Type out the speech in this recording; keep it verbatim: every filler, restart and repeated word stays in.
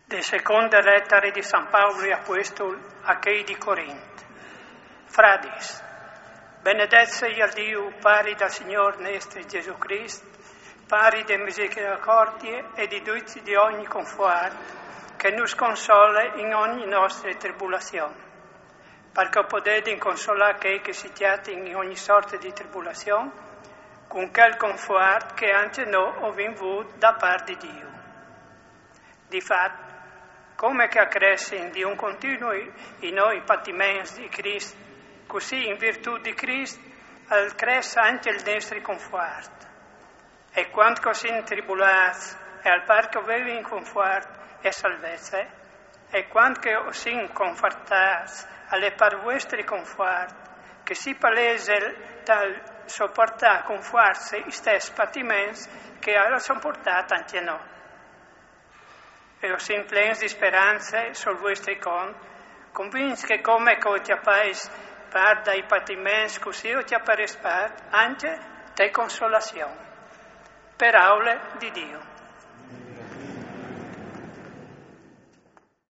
De seconda lettera di San Paolo Apostolo a chei di Corint. Frades, benedet sia il Dio pari dal Signor nostro Gesù Cristo, pari de misericordie e di duzzi di ogni conforto, che nos consola in ogni nostra tribolazione, perché potete inconsolare che che sitiate in ogni sorta di tribolazione, con quel conforto che anche noi abbiamo avuto da parte di Dio. Difatti, come che accresce in Dio un continuo i noi patimenti di Cristo, così in virtù di Cristo accresce anche il nostro conforto. E quando così in tribulati, e al par che avevi in conforto e salvezza, e quando che così in confortati, alle par vostri conforto, che si palese tal sopportare con forza i stessi patimenti che hanno sopportato anche noi. E così in pleni di speranza sul vostro conto, convinti che come che ti appais par dai patimenti, così ti apparispat anche te consolazione. Per aule di Dio.